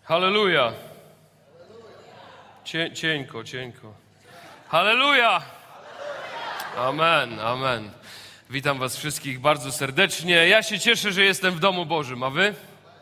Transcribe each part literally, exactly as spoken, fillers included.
Halleluja. Cie, cieńko, cieńko. Halleluja. Amen, amen. Witam was wszystkich bardzo serdecznie. Ja się cieszę, że jestem w domu Bożym, a wy?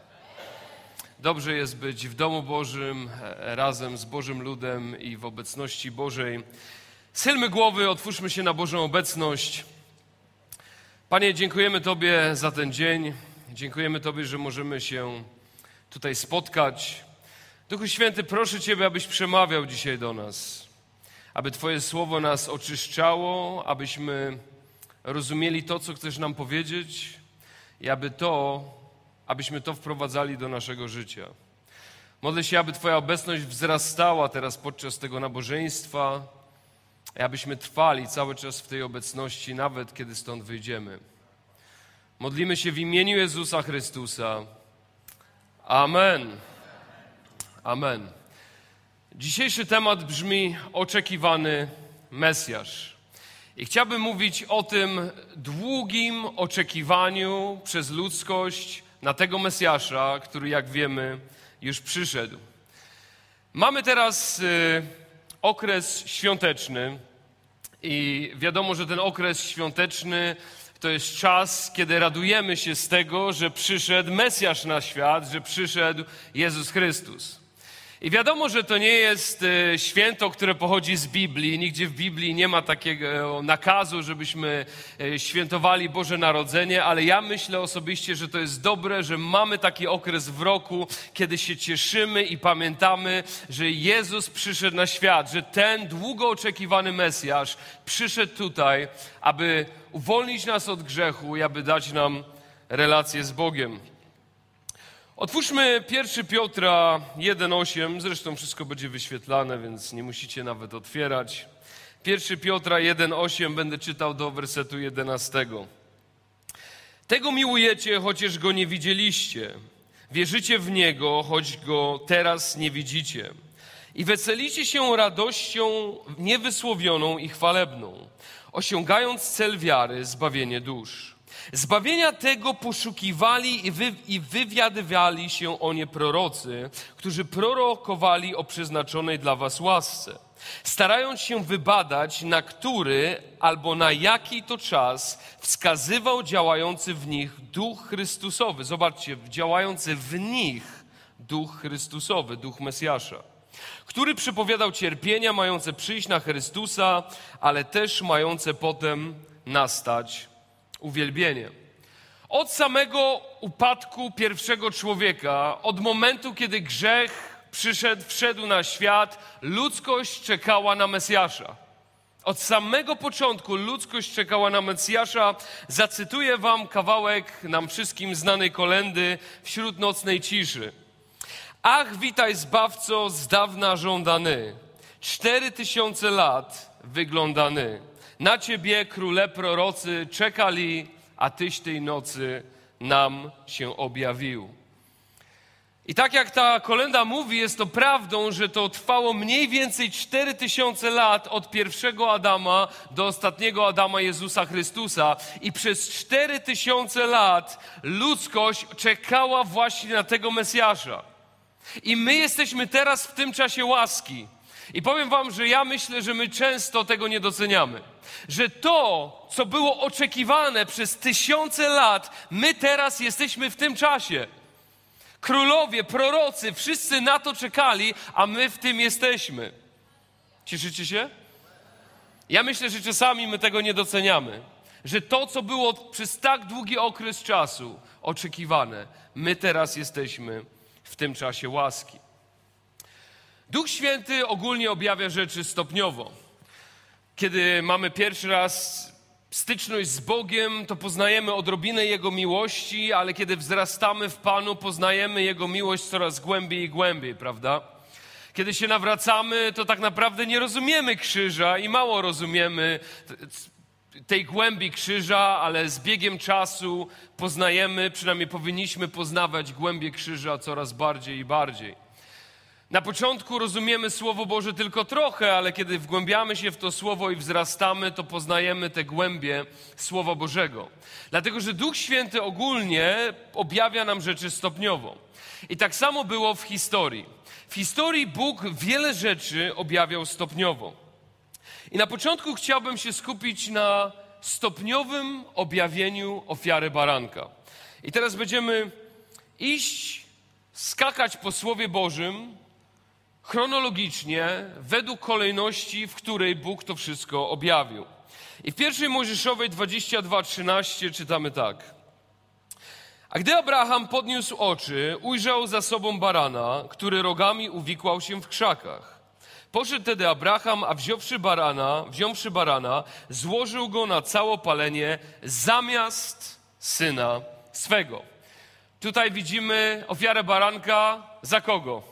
Dobrze jest być w domu Bożym, razem z Bożym ludem i w obecności Bożej. Schylmy głowy, otwórzmy się na Bożą obecność. Panie, dziękujemy Tobie za ten dzień. Dziękujemy Tobie, że możemy się tutaj spotkać. Duchu Święty, proszę Ciebie, abyś przemawiał dzisiaj do nas. Aby Twoje słowo nas oczyszczało, abyśmy rozumieli to, co chcesz nam powiedzieć i aby to, abyśmy to wprowadzali do naszego życia. Modlę się, aby Twoja obecność wzrastała teraz podczas tego nabożeństwa i abyśmy trwali cały czas w tej obecności, nawet kiedy stąd wyjdziemy. Modlimy się w imieniu Jezusa Chrystusa. Amen. Amen. Dzisiejszy temat brzmi oczekiwany Mesjasz. I chciałbym mówić o tym długim oczekiwaniu przez ludzkość na tego Mesjasza, który, jak wiemy, już przyszedł. Mamy teraz y, okres świąteczny i wiadomo, że ten okres świąteczny to jest czas, kiedy radujemy się z tego, że przyszedł Mesjasz na świat, że przyszedł Jezus Chrystus. I wiadomo, że to nie jest święto, które pochodzi z Biblii. Nigdzie w Biblii nie ma takiego nakazu, żebyśmy świętowali Boże Narodzenie, ale ja myślę osobiście, że to jest dobre, że mamy taki okres w roku, kiedy się cieszymy i pamiętamy, że Jezus przyszedł na świat, że ten długo oczekiwany Mesjasz przyszedł tutaj, aby uwolnić nas od grzechu i aby dać nam relację z Bogiem. Otwórzmy pierwszy Piotra jeden osiem, zresztą wszystko będzie wyświetlane, więc nie musicie nawet otwierać. pierwszy Piotra jeden osiem, będę czytał do wersetu jedenastego. Tego miłujecie, chociaż Go nie widzieliście. Wierzycie w Niego, choć Go teraz nie widzicie. I weselicie się radością niewysłowioną i chwalebną, osiągając cel wiary, zbawienie dusz. Zbawienia tego poszukiwali i, wy, i wywiadywali się o nie prorocy, którzy prorokowali o przeznaczonej dla was łasce, starając się wybadać, na który albo na jaki to czas wskazywał działający w nich Duch Chrystusowy. Zobaczcie, działający w nich Duch Chrystusowy, Duch Mesjasza, który przypowiadał cierpienia mające przyjść na Chrystusa, ale też mające potem nastać uwielbienie. Od samego upadku pierwszego człowieka, od momentu, kiedy grzech przyszedł, wszedł na świat, ludzkość czekała na Mesjasza. Od samego początku ludzkość czekała na Mesjasza. Zacytuję wam kawałek nam wszystkim znanej kolędy Wśród nocnej ciszy. Ach, witaj Zbawco, z dawna żądany, cztery tysiące lat wyglądany. Na Ciebie, króle prorocy, czekali, a Tyś tej nocy nam się objawił. I tak jak ta kolęda mówi, jest to prawdą, że to trwało mniej więcej cztery tysiące lat od pierwszego Adama do ostatniego Adama, Jezusa Chrystusa. I przez cztery tysiące lat ludzkość czekała właśnie na tego Mesjasza. I my jesteśmy teraz w tym czasie łaski. I powiem wam, że ja myślę, że my często tego nie doceniamy. Że to, co było oczekiwane przez tysiące lat, my teraz jesteśmy w tym czasie. Królowie, prorocy, wszyscy na to czekali, a my w tym jesteśmy. Cieszycie się? Ja myślę, że czasami my tego nie doceniamy. Że to, co było przez tak długi okres czasu oczekiwane, my teraz jesteśmy w tym czasie łaski. Duch Święty ogólnie objawia rzeczy stopniowo. Kiedy mamy pierwszy raz styczność z Bogiem, to poznajemy odrobinę Jego miłości, ale kiedy wzrastamy w Panu, poznajemy Jego miłość coraz głębiej i głębiej, prawda? Kiedy się nawracamy, to tak naprawdę nie rozumiemy krzyża i mało rozumiemy tej głębi krzyża, ale z biegiem czasu poznajemy, przynajmniej powinniśmy poznawać głębię krzyża coraz bardziej i bardziej. Na początku rozumiemy Słowo Boże tylko trochę, ale kiedy wgłębiamy się w to Słowo i wzrastamy, to poznajemy te głębie Słowa Bożego. Dlatego, że Duch Święty ogólnie objawia nam rzeczy stopniowo. I tak samo było w historii. W historii Bóg wiele rzeczy objawiał stopniowo. I na początku chciałbym się skupić na stopniowym objawieniu ofiary baranka. I teraz będziemy iść, skakać po Słowie Bożym chronologicznie, według kolejności, w której Bóg to wszystko objawił. I w pierwszej Mojżeszowej dwadzieścia dwa trzynaście czytamy tak. A gdy Abraham podniósł oczy, ujrzał za sobą barana, który rogami uwikłał się w krzakach. Poszedł tedy Abraham, a wziąwszy barana, wziąwszy barana, złożył go na całopalenie zamiast syna swego. Tutaj widzimy ofiarę baranka za kogo?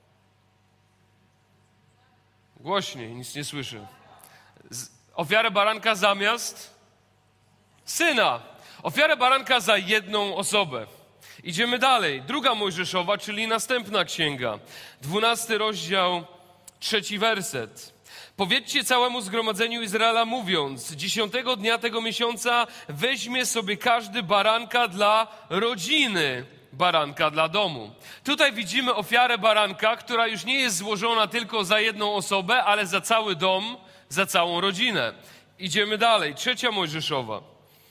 Głośniej, nic nie słyszę. Z, ofiarę baranka zamiast syna. Ofiarę baranka za jedną osobę. Idziemy dalej. Druga Mojżeszowa, czyli następna księga. Dwunasty rozdział, trzeci werset. Powiedzcie całemu zgromadzeniu Izraela mówiąc, dziesiątego dnia tego miesiąca weźmie sobie każdy baranka dla rodziny, baranka dla domu. Tutaj widzimy ofiarę baranka, która już nie jest złożona tylko za jedną osobę, ale za cały dom, za całą rodzinę. Idziemy dalej. Trzecia Mojżeszowa.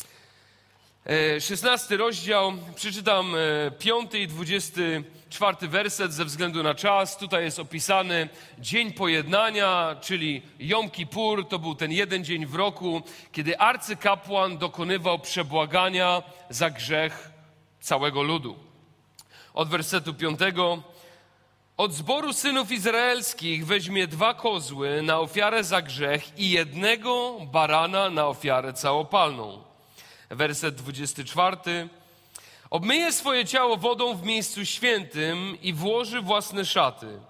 szesnasty rozdział, przeczytam piąty i dwudziesty czwarty werset ze względu na czas. Tutaj jest opisany dzień pojednania, czyli Jom Kippur. To był ten jeden dzień w roku, kiedy arcykapłan dokonywał przebłagania za grzech całego ludu. Od wersetu piątego. Od zboru synów izraelskich weźmie dwa kozły na ofiarę za grzech i jednego barana na ofiarę całopalną. Werset dwudziesty czwarty. Obmyje swoje ciało wodą w miejscu świętym i włoży własne szaty.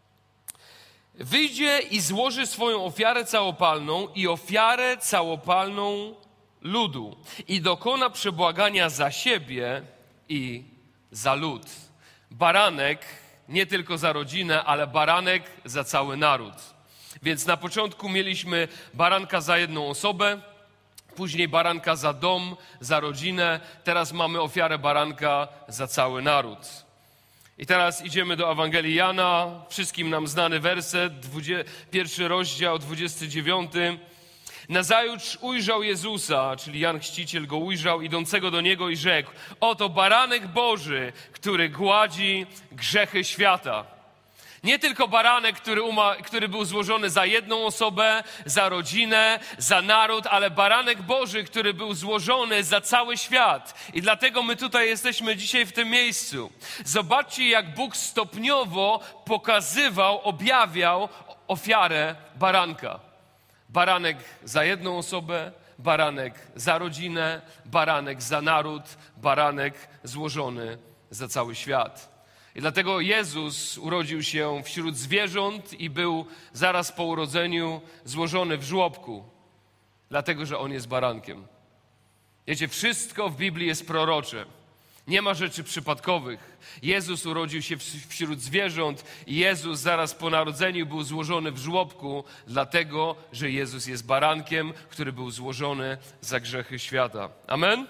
Wyjdzie i złoży swoją ofiarę całopalną i ofiarę całopalną ludu i dokona przebłagania za siebie i za lud. Baranek nie tylko za rodzinę, ale baranek za cały naród. Więc na początku mieliśmy baranka za jedną osobę, później baranka za dom, za rodzinę. Teraz mamy ofiarę baranka za cały naród. I teraz idziemy do Ewangelii Jana. Wszystkim nam znany werset, pierwszy rozdział, dwudziesty dziewiąty. Nazajutrz ujrzał Jezusa, czyli Jan Chrzciciel go ujrzał, idącego do Niego i rzekł: oto baranek Boży, który gładzi grzechy świata. Nie tylko baranek, który, uma, który był złożony za jedną osobę, za rodzinę, za naród, ale baranek Boży, który był złożony za cały świat. I dlatego my tutaj jesteśmy dzisiaj w tym miejscu. Zobaczcie, jak Bóg stopniowo pokazywał, objawiał ofiarę baranka. Baranek za jedną osobę, baranek za rodzinę, baranek za naród, baranek złożony za cały świat. I dlatego Jezus urodził się wśród zwierząt i był zaraz po urodzeniu złożony w żłobku, dlatego że On jest barankiem. Wiecie, wszystko w Biblii jest prorocze. Nie ma rzeczy przypadkowych. Jezus urodził się wśród zwierząt i Jezus zaraz po narodzeniu był złożony w żłobku, dlatego że Jezus jest barankiem, który był złożony za grzechy świata. Amen?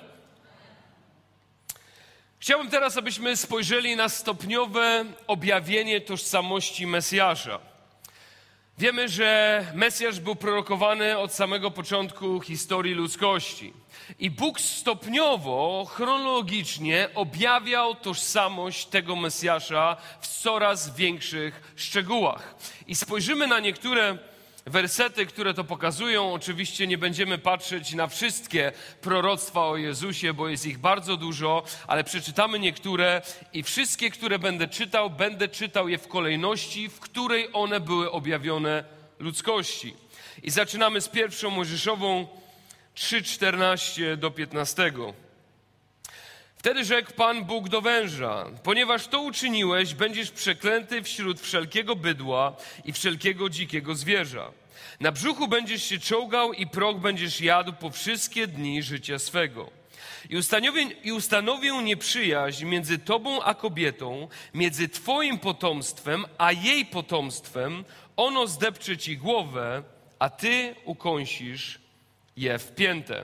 Chciałbym teraz, abyśmy spojrzeli na stopniowe objawienie tożsamości Mesjasza. Wiemy, że Mesjasz był prorokowany od samego początku historii ludzkości. I Bóg stopniowo, chronologicznie objawiał tożsamość tego Mesjasza w coraz większych szczegółach. I spojrzymy na niektóre wersety, które to pokazują. Oczywiście nie będziemy patrzeć na wszystkie proroctwa o Jezusie, bo jest ich bardzo dużo, ale przeczytamy niektóre i wszystkie, które będę czytał, będę czytał je w kolejności, w której one były objawione ludzkości. I zaczynamy z pierwszą Mojżeszową trzy, czternaście do piętnastego. Wtedy rzekł Pan Bóg do węża: ponieważ to uczyniłeś, będziesz przeklęty wśród wszelkiego bydła i wszelkiego dzikiego zwierza. Na brzuchu będziesz się czołgał i proch będziesz jadł po wszystkie dni życia swego. I ustanowię, I ustanowię nieprzyjaźń między tobą a kobietą, między twoim potomstwem a jej potomstwem. Ono zdepcze ci głowę, a ty ukąsisz je w piętę.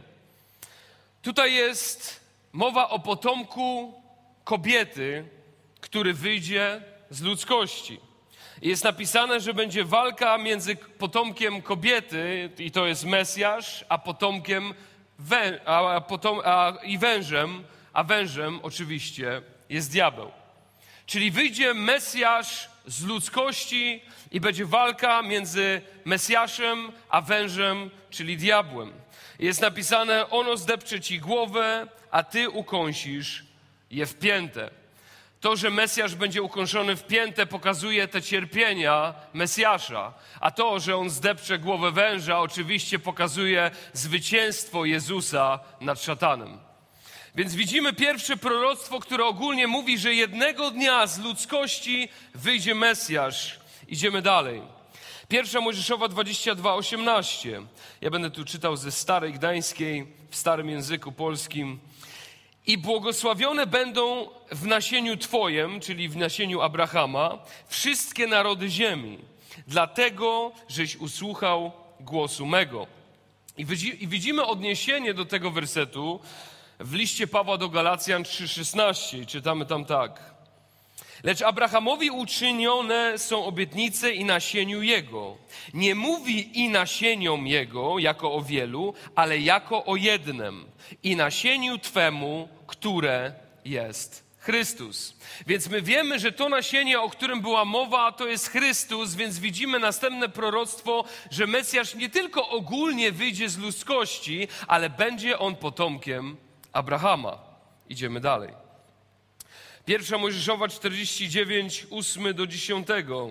Tutaj jest mowa o potomku kobiety, który wyjdzie z ludzkości. Jest napisane, że będzie walka między potomkiem kobiety, i to jest Mesjasz, a potomkiem wę, a, potom, a, i wężem, a wężem oczywiście jest diabeł. Czyli wyjdzie Mesjasz z ludzkości i będzie walka między Mesjaszem a wężem, czyli diabłem. Jest napisane, ono zdepcze ci głowę, a ty ukąsisz je w piętę. To, że Mesjasz będzie ukąszony w piętę, pokazuje te cierpienia Mesjasza, a to, że on zdepcze głowę węża, oczywiście pokazuje zwycięstwo Jezusa nad szatanem. Więc widzimy pierwsze proroctwo, które ogólnie mówi, że jednego dnia z ludzkości wyjdzie Mesjasz. Idziemy dalej. Pierwsza Mojżeszowa dwadzieścia dwa, osiemnaście. Ja będę tu czytał ze Starej Gdańskiej, w starym języku polskim. I błogosławione będą w nasieniu Twojem, czyli w nasieniu Abrahama, wszystkie narody ziemi, dlatego, żeś usłuchał głosu mego. I, widzi, i widzimy odniesienie do tego wersetu w liście Pawła do Galacjan trzy szesnaście. Czytamy tam tak. Lecz Abrahamowi uczynione są obietnice i nasieniu jego. Nie mówi i nasieniom jego jako o wielu, ale jako o jednym. I nasieniu Twemu, które jest Chrystus. Więc my wiemy, że to nasienie, o którym była mowa, to jest Chrystus, więc widzimy następne proroctwo, że Mesjasz nie tylko ogólnie wyjdzie z ludzkości, ale będzie on potomkiem Abrahama. Idziemy dalej. Pierwsza Mojżeszowa czterdzieści dziewięć, ósmy do dziesiątego.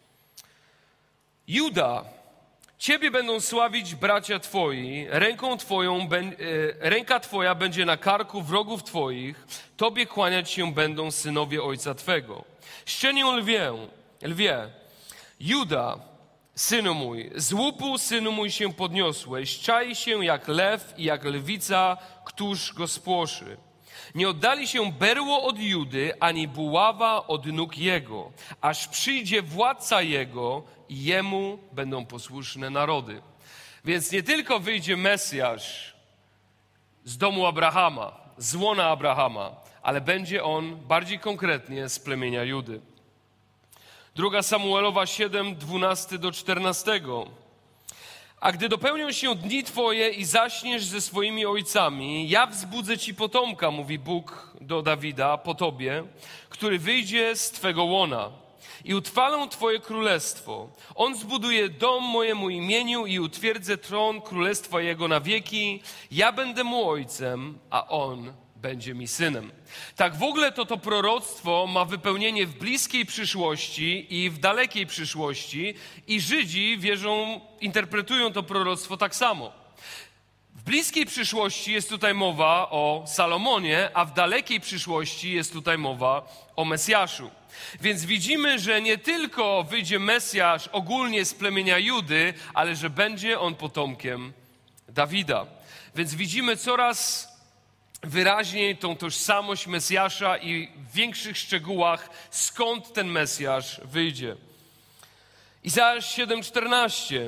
Juda, Ciebie będą sławić bracia Twoi, ręką Twoją, ręka Twoja będzie na karku wrogów Twoich, Tobie kłaniać się będą synowie Ojca Twego. Szczenię lwie, lwie, Juda, synu mój, z łupu, synu mój, się podniosłeś, czai się jak lew i jak lwica, któż go spłoszy. Nie oddali się berło od Judy, ani buława od nóg jego, aż przyjdzie władca jego i jemu będą posłuszne narody. Więc nie tylko wyjdzie Mesjasz z domu Abrahama, z łona Abrahama, ale będzie on bardziej konkretnie z plemienia Judy. Druga Samuelowa siedem, dwunasty do czternastego. A gdy dopełnią się dni Twoje i zaśniesz ze swoimi ojcami, ja wzbudzę Ci potomka, mówi Bóg do Dawida, po Tobie, który wyjdzie z Twego łona i utrwalę Twoje królestwo. On zbuduje dom mojemu imieniu i utwierdzę tron królestwa Jego na wieki. Ja będę mu ojcem, a on będzie mi synem. Tak w ogóle to to proroctwo ma wypełnienie w bliskiej przyszłości i w dalekiej przyszłości i Żydzi wierzą, interpretują to proroctwo tak samo. W bliskiej przyszłości jest tutaj mowa o Salomonie, a w dalekiej przyszłości jest tutaj mowa o Mesjaszu. Więc widzimy, że nie tylko wyjdzie Mesjasz ogólnie z plemienia Judy, ale że będzie on potomkiem Dawida. Więc widzimy coraz wyraźniej tą tożsamość Mesjasza i w większych szczegółach, skąd ten Mesjasz wyjdzie. Izajasz siedem, czternaście.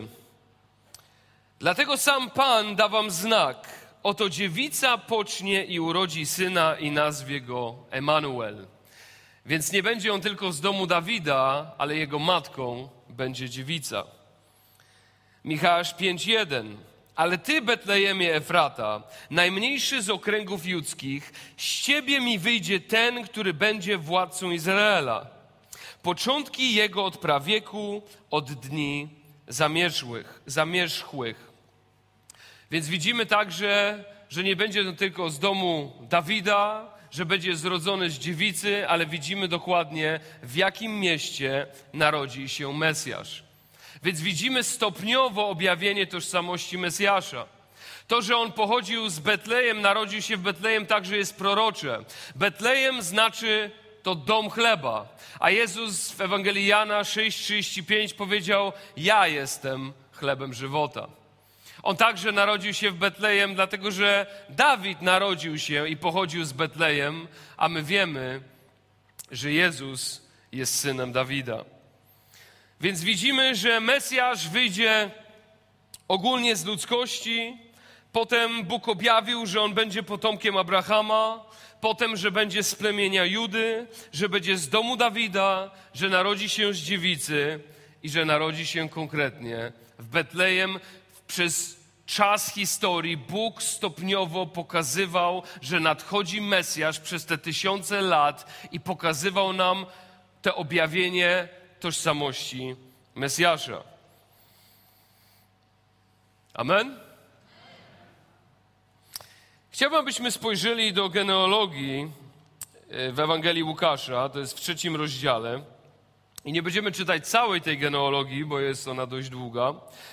Dlatego sam Pan da wam znak. Oto dziewica pocznie i urodzi syna i nazwie go Emanuel. Więc nie będzie on tylko z domu Dawida, ale jego matką będzie dziewica. Micheasz pięć, jeden. Ale ty, Betlejemie Efrata, najmniejszy z okręgów judzkich, z ciebie mi wyjdzie ten, który będzie władcą Izraela. Początki jego od prawieku, od dni zamierzchłych. zamierzchłych. Więc widzimy także, że nie będzie to tylko z domu Dawida, że będzie zrodzony z dziewicy, ale widzimy dokładnie, w jakim mieście narodzi się Mesjasz. Więc widzimy stopniowo objawienie tożsamości Mesjasza. To, że on pochodził z Betlejem, narodził się w Betlejem, także jest prorocze. Betlejem znaczy to dom chleba. A Jezus w Ewangelii Jana sześć, trzydzieści pięć powiedział: ja jestem chlebem żywota. On także narodził się w Betlejem, dlatego że Dawid narodził się i pochodził z Betlejem, a my wiemy, że Jezus jest synem Dawida. Więc widzimy, że Mesjasz wyjdzie ogólnie z ludzkości, potem Bóg objawił, że on będzie potomkiem Abrahama, potem, że będzie z plemienia Judy, że będzie z domu Dawida, że narodzi się z dziewicy i że narodzi się konkretnie w Betlejem. Przez czas historii Bóg stopniowo pokazywał, że nadchodzi Mesjasz przez te tysiące lat i pokazywał nam to objawienie tożsamości Mesjasza. Amen? Chciałbym, abyśmy spojrzeli do genealogii w Ewangelii Łukasza, to jest w trzecim rozdziale. I nie będziemy czytać całej tej genealogii, bo jest ona dość długa.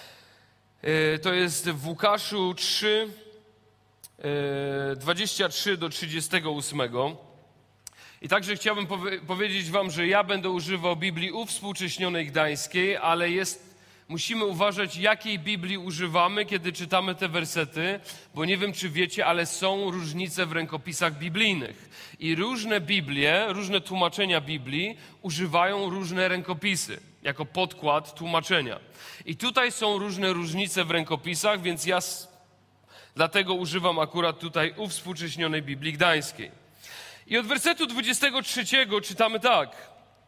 To jest w Łukaszu trzy, dwadzieścia trzy do trzydziestego ósmego. I także chciałbym powie- powiedzieć wam, że ja będę używał Biblii uwspółcześnionej gdańskiej, ale jest, musimy uważać, jakiej Biblii używamy, kiedy czytamy te wersety, bo nie wiem, czy wiecie, ale są różnice w rękopisach biblijnych. I różne Biblie, różne tłumaczenia Biblii używają różne rękopisy jako podkład tłumaczenia. I tutaj są różne różnice w rękopisach, więc ja s- dlatego używam akurat tutaj uwspółcześnionej Biblii gdańskiej. I od wersetu dwudziestego trzeciego czytamy tak.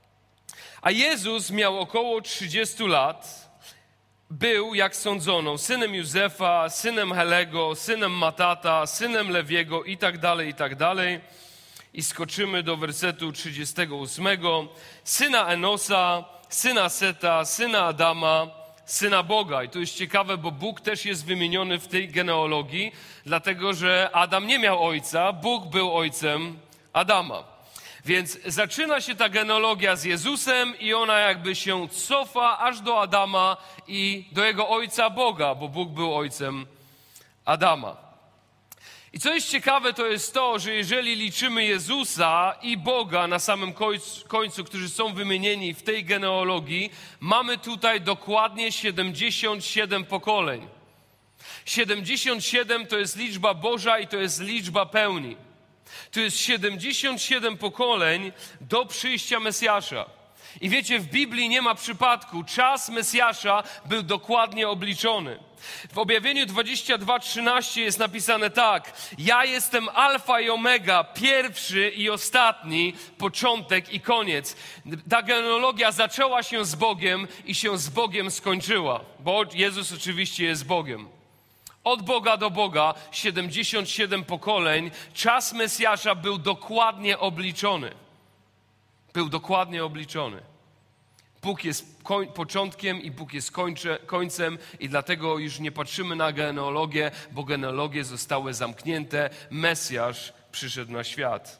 A Jezus miał około trzydziestu lat, był, jak sądzono, synem Józefa, synem Helego, synem Matata, synem Lewiego i tak dalej, i tak dalej. I skoczymy do wersetu trzydziestego ósmego. Syna Enosa, syna Seta, syna Adama, syna Boga. I to jest ciekawe, bo Bóg też jest wymieniony w tej genealogii, dlatego że Adam nie miał ojca, Bóg był ojcem Adama. Więc zaczyna się ta genealogia z Jezusem i ona jakby się cofa aż do Adama i do jego ojca Boga, bo Bóg był ojcem Adama. I co jest ciekawe, to jest to, że jeżeli liczymy Jezusa i Boga na samym końcu, końcu, którzy są wymienieni w tej genealogii, mamy tutaj dokładnie siedemdziesiąt siedem pokoleń. siedemdziesiąt siedem to jest liczba Boża i to jest liczba pełni. To jest siedemdziesiąt siedem pokoleń do przyjścia Mesjasza. I wiecie, w Biblii nie ma przypadku. Czas Mesjasza był dokładnie obliczony. W Objawieniu dwudziestym dwóm trzynaście jest napisane tak. Ja jestem Alfa i Omega, pierwszy i ostatni, początek i koniec. Ta genealogia zaczęła się z Bogiem i się z Bogiem skończyła. Bo Jezus oczywiście jest Bogiem. Od Boga do Boga, siedemdziesiąt siedem pokoleń, czas Mesjasza był dokładnie obliczony. Był dokładnie obliczony. Bóg jest koń, początkiem i Bóg jest kończe, końcem i dlatego już nie patrzymy na genealogię, bo genealogie zostały zamknięte. Mesjasz przyszedł na świat.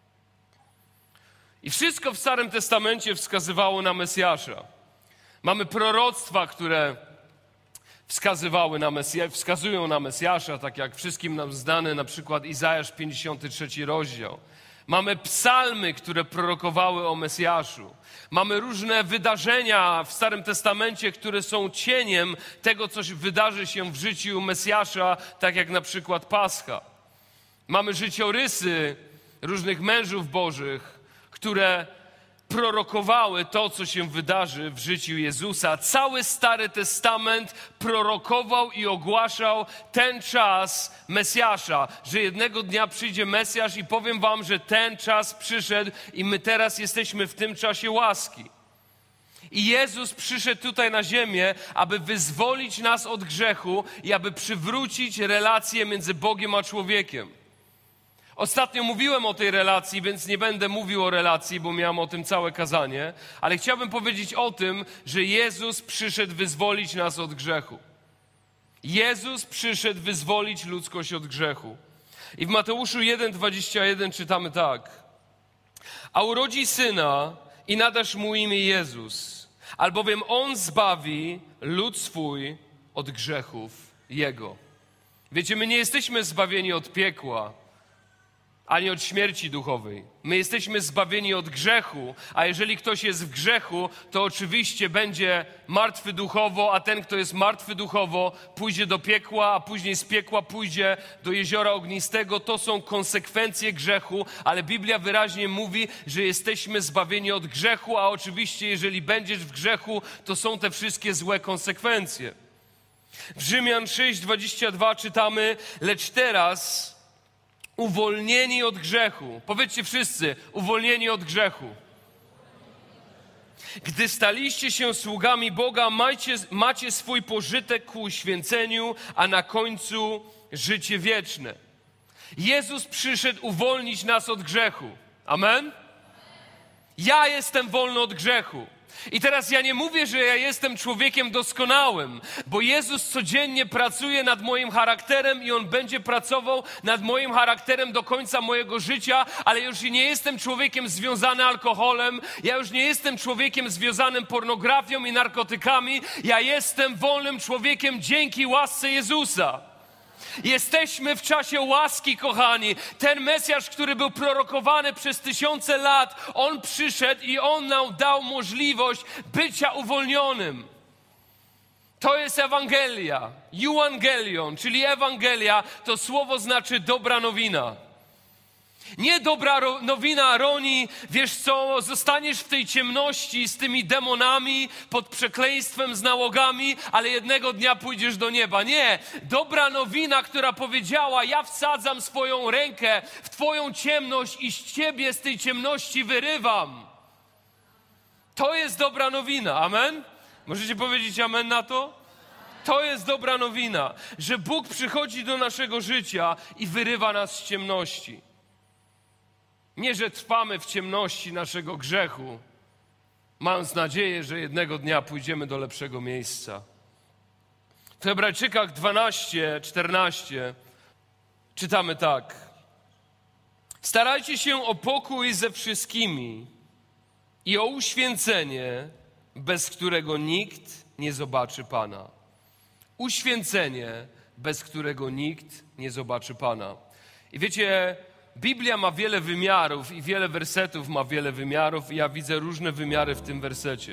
I wszystko w Starym Testamencie wskazywało na Mesjasza. Mamy proroctwa, które wskazywały na Mesja, wskazują na Mesjasza, tak jak wszystkim nam znany na przykład Izajasz pięćdziesiąty trzeci rozdział. Mamy psalmy, które prorokowały o Mesjaszu. Mamy różne wydarzenia w Starym Testamencie, które są cieniem tego, co wydarzy się w życiu Mesjasza, tak jak na przykład Pascha. Mamy życiorysy różnych mężów bożych, które prorokowały to, co się wydarzy w życiu Jezusa. Cały Stary Testament prorokował i ogłaszał ten czas Mesjasza, że jednego dnia przyjdzie Mesjasz i powiem wam, że ten czas przyszedł i my teraz jesteśmy w tym czasie łaski. I Jezus przyszedł tutaj na ziemię, aby wyzwolić nas od grzechu i aby przywrócić relacje między Bogiem a człowiekiem. Ostatnio mówiłem o tej relacji, więc nie będę mówił o relacji, bo miałem o tym całe kazanie, ale chciałbym powiedzieć o tym, że Jezus przyszedł wyzwolić nas od grzechu. Jezus przyszedł wyzwolić ludzkość od grzechu. I w Mateuszu jeden, dwadzieścia jeden czytamy tak. A urodzi syna i nadasz mu imię Jezus, albowiem on zbawi lud swój od grzechów jego. Wiecie, my nie jesteśmy zbawieni od piekła, ani od śmierci duchowej. My jesteśmy zbawieni od grzechu, a jeżeli ktoś jest w grzechu, to oczywiście będzie martwy duchowo, a ten, kto jest martwy duchowo, pójdzie do piekła, a później z piekła pójdzie do jeziora ognistego. To są konsekwencje grzechu, ale Biblia wyraźnie mówi, że jesteśmy zbawieni od grzechu, a oczywiście jeżeli będziesz w grzechu, to są te wszystkie złe konsekwencje. W Rzymian sześć, dwadzieścia dwa czytamy: lecz teraz uwolnieni od grzechu. Powiedzcie wszyscy, uwolnieni od grzechu. Gdy staliście się sługami Boga, macie, macie swój pożytek ku uświęceniu, a na końcu życie wieczne. Jezus przyszedł uwolnić nas od grzechu. Amen? Ja jestem wolny od grzechu. I teraz ja nie mówię, że ja jestem człowiekiem doskonałym, bo Jezus codziennie pracuje nad moim charakterem i On będzie pracował nad moim charakterem do końca mojego życia, ale już nie jestem człowiekiem związanym alkoholem, ja już nie jestem człowiekiem związanym pornografią i narkotykami, ja jestem wolnym człowiekiem dzięki łasce Jezusa. Jesteśmy w czasie łaski, kochani. Ten Mesjasz, który był prorokowany przez tysiące lat, On przyszedł i On nam dał możliwość bycia uwolnionym. To jest Ewangelia. Euangelion, czyli Ewangelia, to słowo znaczy dobra nowina. Nie dobra ro- nowina, Roni, wiesz co, zostaniesz w tej ciemności z tymi demonami, pod przekleństwem, z nałogami, ale jednego dnia pójdziesz do nieba. Nie, dobra nowina, która powiedziała: ja wsadzam swoją rękę w twoją ciemność i z ciebie z tej ciemności wyrywam. To jest dobra nowina, amen? Możecie powiedzieć amen na to? To jest dobra nowina, że Bóg przychodzi do naszego życia i wyrywa nas z ciemności. Nie, że trwamy w ciemności naszego grzechu, mając nadzieję, że jednego dnia pójdziemy do lepszego miejsca. W Hebrajczykach dwanaście, czternaście czytamy tak: starajcie się o pokój ze wszystkimi i o uświęcenie, bez którego nikt nie zobaczy Pana. Uświęcenie, bez którego nikt nie zobaczy Pana. I wiecie, Biblia ma wiele wymiarów i wiele wersetów ma wiele wymiarów i ja widzę różne wymiary w tym wersecie.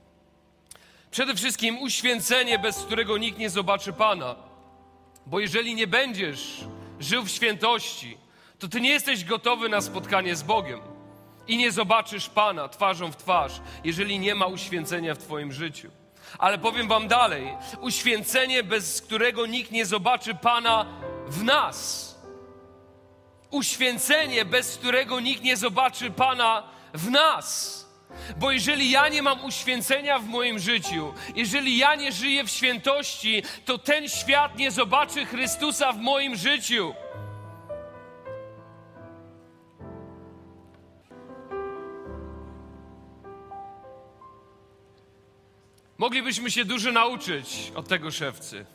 Przede wszystkim uświęcenie, bez którego nikt nie zobaczy Pana. Bo jeżeli nie będziesz żył w świętości, to ty nie jesteś gotowy na spotkanie z Bogiem i nie zobaczysz Pana twarzą w twarz, jeżeli nie ma uświęcenia w twoim życiu. Ale powiem wam dalej, uświęcenie, bez którego nikt nie zobaczy Pana w nas. Uświęcenie, bez którego nikt nie zobaczy Pana w nas. Bo jeżeli ja nie mam uświęcenia w moim życiu, jeżeli ja nie żyję w świętości, to ten świat nie zobaczy Chrystusa w moim życiu. Moglibyśmy się dużo nauczyć od tego szewcy,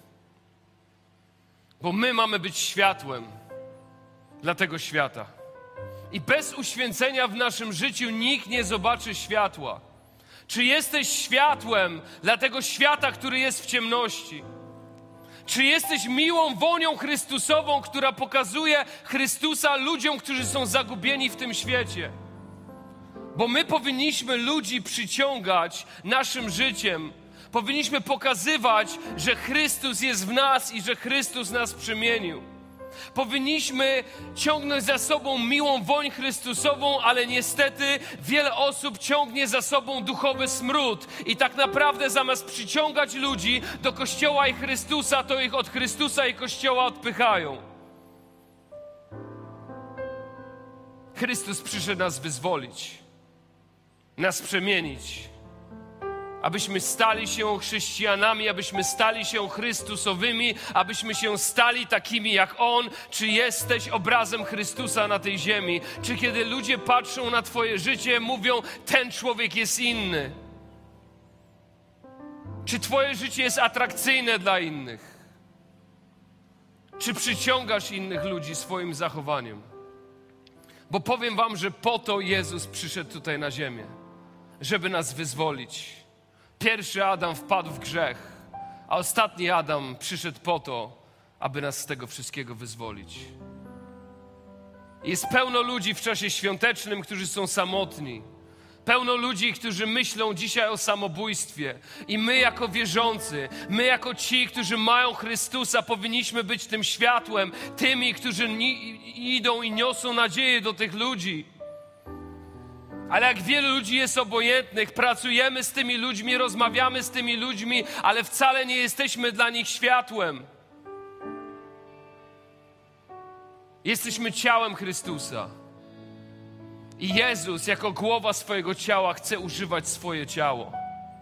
bo my mamy być światłem dla tego świata. I bez uświęcenia w naszym życiu nikt nie zobaczy światła. Czy jesteś światłem dla tego świata, który jest w ciemności? Czy jesteś miłą wonią Chrystusową, która pokazuje Chrystusa ludziom, którzy są zagubieni w tym świecie? Bo my powinniśmy ludzi przyciągać naszym życiem. Powinniśmy pokazywać, że Chrystus jest w nas i że Chrystus nas przemienił. Powinniśmy ciągnąć za sobą miłą woń Chrystusową, ale niestety wiele osób ciągnie za sobą duchowy smród i tak naprawdę zamiast przyciągać ludzi do Kościoła i Chrystusa, to ich od Chrystusa i Kościoła odpychają. Chrystus przyszedł nas wyzwolić, nas przemienić, abyśmy stali się chrześcijanami, abyśmy stali się Chrystusowymi, abyśmy się stali takimi jak On. Czy jesteś obrazem Chrystusa na tej ziemi? Czy kiedy ludzie patrzą na twoje życie, mówią, ten człowiek jest inny? Czy twoje życie jest atrakcyjne dla innych? Czy przyciągasz innych ludzi swoim zachowaniem? Bo powiem wam, że po to Jezus przyszedł tutaj na ziemię, żeby nas wyzwolić. Pierwszy Adam wpadł w grzech, a ostatni Adam przyszedł po to, aby nas z tego wszystkiego wyzwolić. Jest pełno ludzi w czasie świątecznym, którzy są samotni. Pełno ludzi, którzy myślą dzisiaj o samobójstwie. I my jako wierzący, my jako ci, którzy mają Chrystusa, powinniśmy być tym światłem, tymi, którzy ni- idą i niosą nadzieję do tych ludzi. Ale jak wielu ludzi jest obojętnych, pracujemy z tymi ludźmi, rozmawiamy z tymi ludźmi, ale wcale nie jesteśmy dla nich światłem. Jesteśmy ciałem Chrystusa. I Jezus jako głowa swojego ciała chce używać swoje ciało.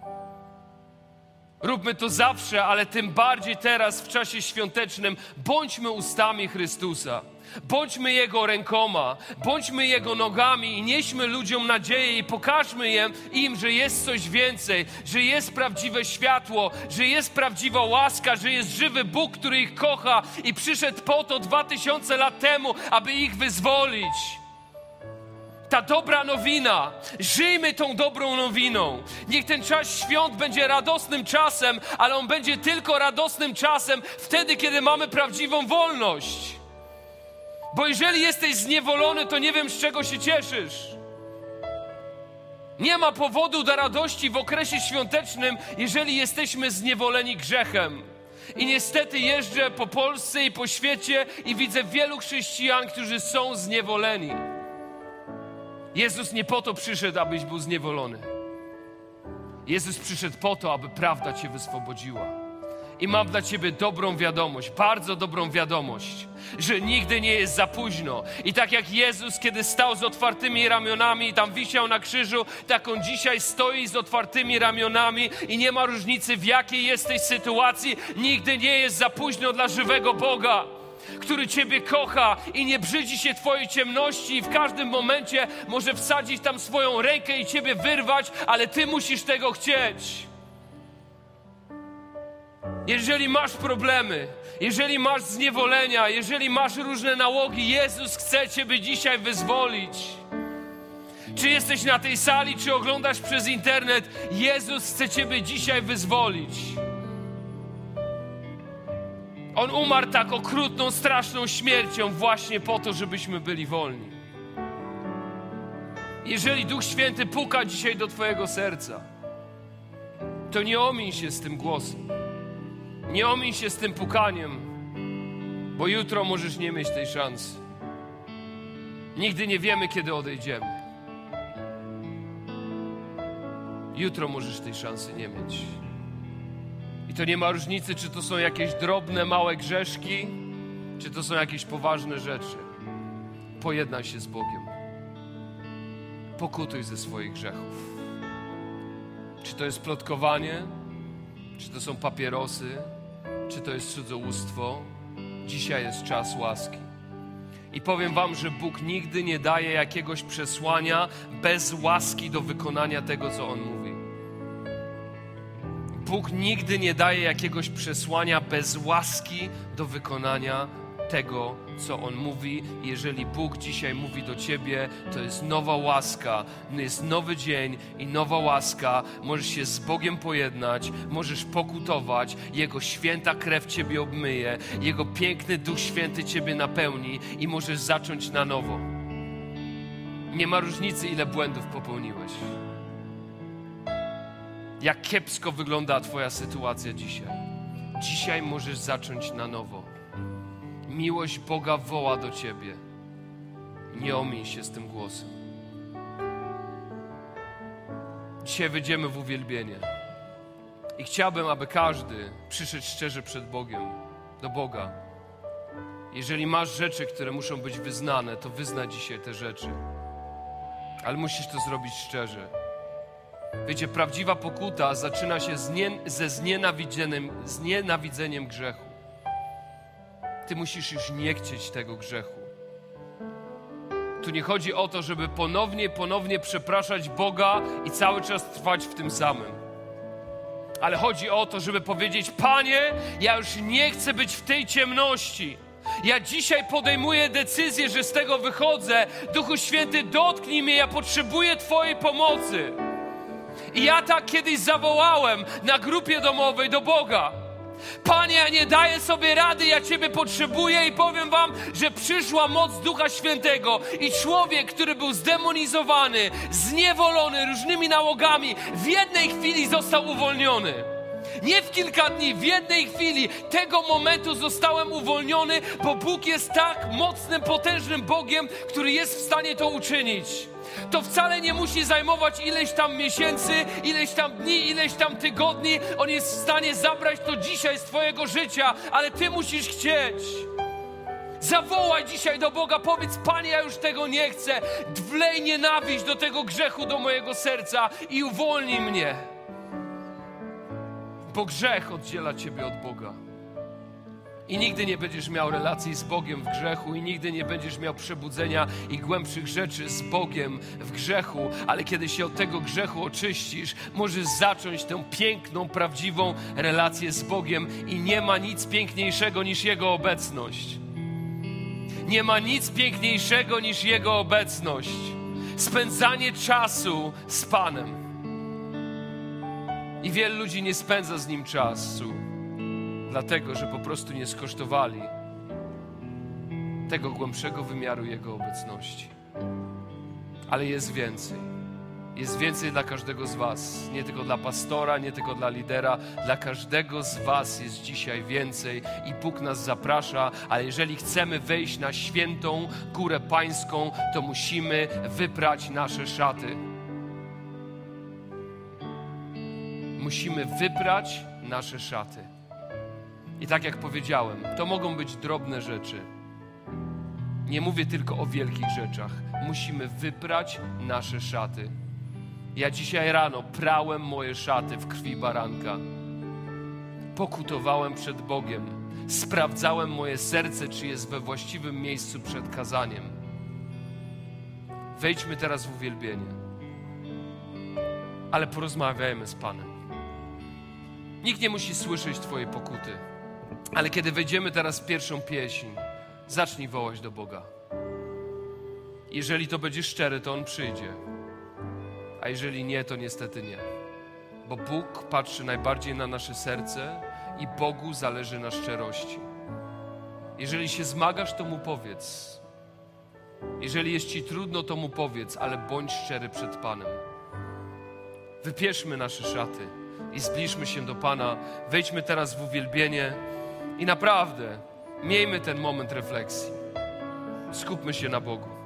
Róbmy to zawsze, ale tym bardziej teraz w czasie świątecznym. Bądźmy ustami Chrystusa. Bądźmy Jego rękoma, bądźmy Jego nogami i nieśmy ludziom nadzieję i pokażmy im, im, że jest coś więcej, że jest prawdziwe światło, że jest prawdziwa łaska, że jest żywy Bóg, który ich kocha i przyszedł po to dwa tysiące lat temu, aby ich wyzwolić. Ta dobra nowina, żyjmy tą dobrą nowiną. Niech ten czas świąt będzie radosnym czasem, ale on będzie tylko radosnym czasem wtedy, kiedy mamy prawdziwą wolność. Bo jeżeli jesteś zniewolony, to nie wiem, z czego się cieszysz. Nie ma powodu do radości w okresie świątecznym, jeżeli jesteśmy zniewoleni grzechem. I niestety jeżdżę po Polsce i po świecie i widzę wielu chrześcijan, którzy są zniewoleni. Jezus nie po to przyszedł, abyś był zniewolony. Jezus przyszedł po to, aby prawda cię wyswobodziła. I mam dla ciebie dobrą wiadomość, bardzo dobrą wiadomość, że nigdy nie jest za późno. I tak jak Jezus, kiedy stał z otwartymi ramionami i tam wisiał na krzyżu, tak On dzisiaj stoi z otwartymi ramionami i nie ma różnicy, w jakiej jesteś sytuacji. Nigdy nie jest za późno dla żywego Boga, który ciebie kocha i nie brzydzi się twojej ciemności i w każdym momencie może wsadzić tam swoją rękę i ciebie wyrwać, ale ty musisz tego chcieć. Jeżeli masz problemy, jeżeli masz zniewolenia, jeżeli masz różne nałogi, Jezus chce ciebie dzisiaj wyzwolić. Czy jesteś na tej sali, czy oglądasz przez internet, Jezus chce ciebie dzisiaj wyzwolić. On umarł tak okrutną, straszną śmiercią właśnie po to, żebyśmy byli wolni. Jeżeli Duch Święty puka dzisiaj do twojego serca, to nie omiń się z tym głosem. Nie omiń się z tym pukaniem, bo jutro możesz nie mieć tej szansy. Nigdy nie wiemy, kiedy odejdziemy. Jutro możesz tej szansy nie mieć. I to nie ma różnicy, czy to są jakieś drobne, małe grzeszki, czy to są jakieś poważne rzeczy. Pojednaj się z Bogiem. Pokutuj ze swoich grzechów. Czy to jest plotkowanie, czy to są papierosy, czy to jest cudzołóstwo. Dzisiaj jest czas łaski. I powiem wam, że Bóg nigdy nie daje jakiegoś przesłania bez łaski do wykonania tego, co On mówi. Bóg nigdy nie daje jakiegoś przesłania bez łaski do wykonania tego, co On mówi. Jeżeli Bóg dzisiaj mówi do ciebie, to jest nowa łaska, jest nowy dzień i nowa łaska. Możesz się z Bogiem pojednać, możesz pokutować, Jego święta krew ciebie obmyje, Jego piękny Duch Święty ciebie napełni i możesz zacząć na nowo. Nie ma różnicy, ile błędów popełniłeś. Jak kiepsko wygląda twoja sytuacja dzisiaj. Dzisiaj możesz zacząć na nowo. Miłość Boga woła do ciebie. Nie omiń się z tym głosem. Dzisiaj wyjdziemy w uwielbienie. I chciałbym, aby każdy przyszedł szczerze przed Bogiem, do Boga. Jeżeli masz rzeczy, które muszą być wyznane, to wyznaj dzisiaj te rzeczy. Ale musisz to zrobić szczerze. Wiecie, prawdziwa pokuta zaczyna się z nie, ze znienawidzeniem, znienawidzeniem grzechu. Ty musisz już nie chcieć tego grzechu. Tu nie chodzi o to, żeby ponownie, ponownie przepraszać Boga i cały czas trwać w tym samym. Ale chodzi o to, żeby powiedzieć: Panie, ja już nie chcę być w tej ciemności. Ja dzisiaj podejmuję decyzję, że z tego wychodzę. Duchu Święty, dotknij mnie, ja potrzebuję Twojej pomocy. I ja tak kiedyś zawołałem na grupie domowej do Boga. Panie, ja nie daję sobie rady, ja Ciebie potrzebuję i powiem wam, że przyszła moc Ducha Świętego i człowiek, który był zdemonizowany, zniewolony różnymi nałogami, w jednej chwili został uwolniony. Nie w kilka dni, w jednej chwili tego momentu zostałem uwolniony, bo Bóg jest tak mocnym, potężnym Bogiem, który jest w stanie to uczynić. To wcale nie musi zajmować ileś tam miesięcy, ileś tam dni, ileś tam tygodni. On jest w stanie zabrać to dzisiaj z twojego życia, ale ty musisz chcieć. Zawołaj dzisiaj do Boga, powiedz: Panie, ja już tego nie chcę. Wlej nienawiść do tego grzechu do mojego serca i uwolnij mnie. Bo grzech oddziela ciebie od Boga. I nigdy nie będziesz miał relacji z Bogiem w grzechu i nigdy nie będziesz miał przebudzenia i głębszych rzeczy z Bogiem w grzechu, ale kiedy się od tego grzechu oczyścisz, możesz zacząć tę piękną, prawdziwą relację z Bogiem i nie ma nic piękniejszego niż Jego obecność. Nie ma nic piękniejszego niż Jego obecność. Spędzanie czasu z Panem. I wielu ludzi nie spędza z Nim czasu, dlatego że po prostu nie skosztowali tego głębszego wymiaru Jego obecności. Ale jest więcej. Jest więcej dla każdego z was. Nie tylko dla pastora, nie tylko dla lidera. Dla każdego z was jest dzisiaj więcej i Bóg nas zaprasza, ale jeżeli chcemy wejść na świętą górę pańską, to musimy wyprać nasze szaty. Musimy wyprać nasze szaty. I tak jak powiedziałem, to mogą być drobne rzeczy. Nie mówię tylko o wielkich rzeczach. Musimy wyprać nasze szaty. Ja dzisiaj rano prałem moje szaty w krwi baranka. Pokutowałem przed Bogiem. Sprawdzałem moje serce, czy jest we właściwym miejscu przed kazaniem. Wejdźmy teraz w uwielbienie. Ale porozmawiajmy z Panem. Nikt nie musi słyszeć twojej pokuty. Ale kiedy wejdziemy teraz w pierwszą pieśń, zacznij wołać do Boga. Jeżeli to będzie szczery, to On przyjdzie. A jeżeli nie, to niestety nie. Bo Bóg patrzy najbardziej na nasze serce i Bogu zależy na szczerości. Jeżeli się zmagasz, to Mu powiedz. Jeżeli jest ci trudno, to Mu powiedz, ale bądź szczery przed Panem. Wypierzmy nasze szaty i zbliżmy się do Pana. Wejdźmy teraz w uwielbienie i naprawdę miejmy ten moment refleksji. Skupmy się na Bogu.